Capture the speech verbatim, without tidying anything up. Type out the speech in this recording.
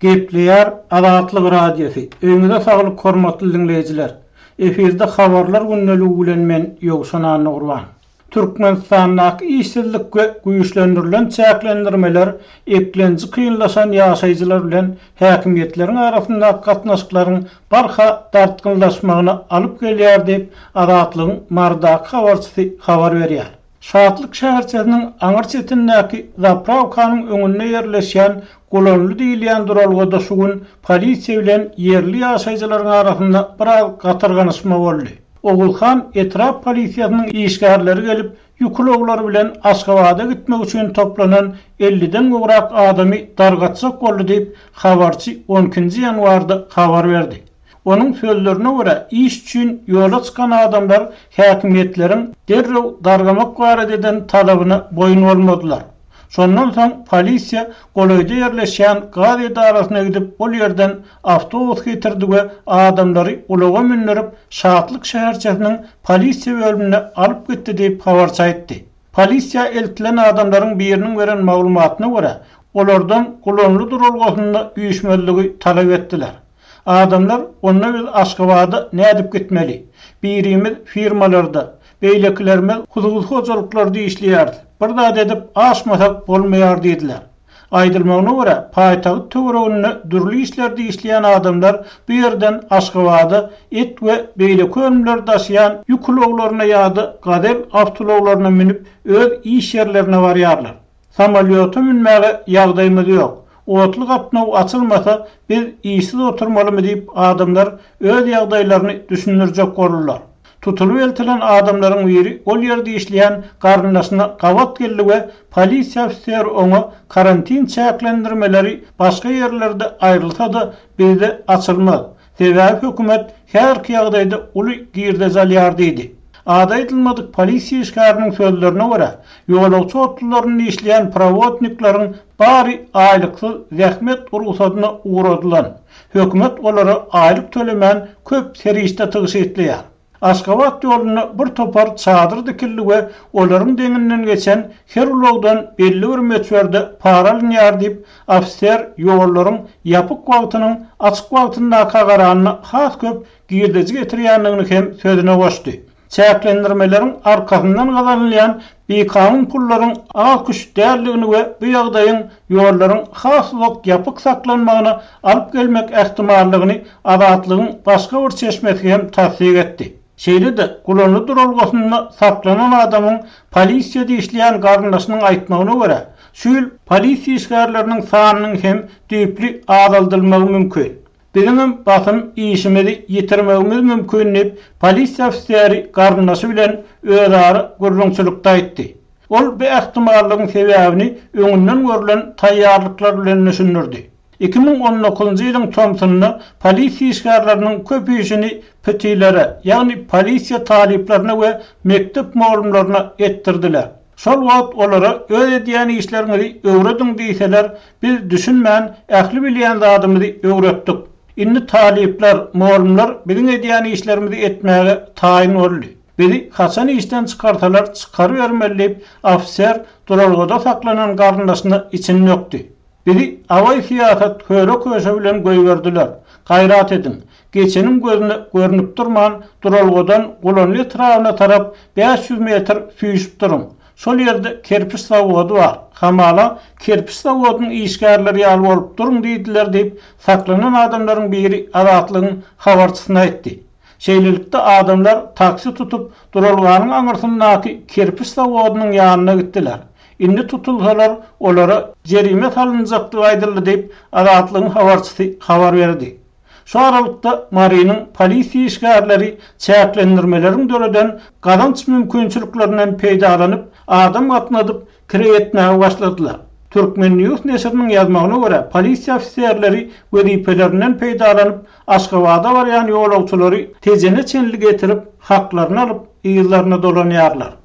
Gepleýär Azatlyk radiosu. Öňüňizde saglyk hormatly dinleýijiler. Eferde habarlar günneligi bilen men Ýogşan Nurwan. Türkmenistandaky işsizlik we güýçlendirilen çäklendirmeler eklenji kynlaşan ýaşaýjylar bilen häkimiýetleriň arasynda gatnaşyklaryň barha dartgynlaşmagyna alyp gelýär diýip Azatlygyň mardaky habarçysy habar berýär. Şahatlyk şäherçesiniň aňyr çetindäki Zapravkanyň öňünde ýerleşýän Golonly diýilýän duralgyda şugun polisiýa bilen yerli ýaşaýjylaryň arasynda bir gatyrganyşma boldy. Ogulhan etraf polisiýasynyň işgärleri gelip ýukuloglar bilen Aşgabatda gitmek üçin toplanan elliden gowrak adamy dargatsak boldy diýip habarçy on ikinji ýanwarda habar berdi. Onun sözlerine göre iş için yola çıkan adamlar häkimiýetleriň derrew dargamak garet eden talabına boyun olmadılar. Sondan soň polisiýa golaýda ýerleşýän gaz edarasyna gidip ol ýerden awtobus getirdi we adamlary ulaga mindirip Şahatlyk şäherçesiniň polisiýa bölümine alyp gitdi diýip habarçy aýtdy. Polisiýa eltilen adamlaryň biriniň beren maglumatyna göre olardan Golonly duralgysynda üýüşmeligi talap etdiler. Adamlar onna biz Aşgabatda nädip gitmeli? Birimiz firmalarda, beýlekilerimiz huzurly hojalyklarda işleýärdi. Bir da edip aşmasak bolmaýar diýdiler. Aýdylmagyna görä, paýtagy töwereginde dürli işlerde işleýän adamlar bu ýerden Aşgabatda et we beýleki ömürler daşıyan ýukuloglaryna ýa-da gadel awtologlaryna minip öz iş ýerlerine barýarlar. Samolyota minmäge ýagdaýymyz ýok. Otly gapnaw açylmasa biz işsiz oturmalymy diýip adamlar öz ýagdaýlaryny düşünürjek bolurlar. Tutulup eltilen adamlaryň biri ol ýerde işleýän garyndaşyna gawat geldi we polisiýa ofiseri oňa karantin çäklendirmeleri başga ýerlerde aýrylsa-da bizde açylmaz. Sebäbi hökümet her ýagdaýda uly girde zalýar diýdi. Ada edilmedik polisiýa işgäriniň sözlerine görä, ýolagçy otlullaryny işleýän prawotniklaryň bari aýlyksyz zähmet urgusatyna uğradylar. Hökümet olara aýlyk tölemän köp serişde tygyş etdiler. Aşgabat ýoluna bir topar çadyr dikildi we olaryň deňinden geçen her ulagdan belli bir metrede para alynýar diýip ofisier ýollaryň ýapyk wagtynyň açyk wagtynda kagaranyny has köp girdiji getirýändigini hem sözüne goşdy. Çäklendirmelerin arkasından kazanılan bir kanun pullaryň alkyş därligini we bu ýagdaýyň ýollaryň haslyk ýapyk saklanmagyna alyp gelmek ähtimallygyny Azatlygyň başga bir çeşmesi hem tasdik etdi. Şeýle-de Golonly duralgysynda saklanan adamyň polisiýada işleýän garyndaşynyň aýtmagyna görä, şu ýyl polisiýa işgärleriniň sanynyň hem düýpli azaldylmagy mümkin. Bizim basın işimizi yitirmemiz mümkün diýip polisiýa ofiseri garyndaşy bilen özara gurrunçylykda aýtdy. Ol bu ähtimallygyň sebäbini öňünden görülen taýýarlyklar bilen düşünürdi. iki ming on dokuzunji ýylyň Tomsonda polisiýa işgärleriniň köpüýüşini petilere, ýagny polisiýa taliplerine we mektep muallimlerine ettirdiler. Şol wagt olara öz edýän işlerimizi öwredin diýseler, biz düşünmän ähli bilýän zadymyzy öwretdik. Inni talipler, muallimler bizim edýän işlerimizi etmäge taýin boldy. Bizi haçan işden çykarsalar çykary bermeli, ofisier duralgyda saklanan garyndaşyny içine ýokdy. Bizi away fiýasat höre köşe bilen goýberdiler. Gaýrat edin. Geçenin gözüne görünüp durman duralgydan Golonly etrawyna tarap beş yüz metr süýüşip durun. Şol ýerde kerpiç zawody bar. Hamala kerpiç zawodynyň işgärleri ýaly bolup durun diýdiler diýip saklanan adamlaryň biri Azatlygyň habarçysyna aýtdy. Şeýlelikde adamlar taksi tutup duralganyň aňyrsyndaky kerpiç zawodynyň ýanyna gitdiler. Indi tutulsalar olara jerime salynjakdygy aýdyldy diýip Azatlygyň habarçysy habar berdi. Şu aralykda Marynyň polisiýa işgärleri çäklendirmeleriň döreden gazanç mümkinçiliklerinden peýdalanyp adam gatnadyp kiretmäge başladylar. Türkmen News neşriniň ýazmagyna görä, polisiýa ofisiýerleri wezipelerinden peýdalanyp Aşgabatda barýan ýolagçylary tezene çenli getirip haklaryny alyp ýyllaryna dolanýarlar.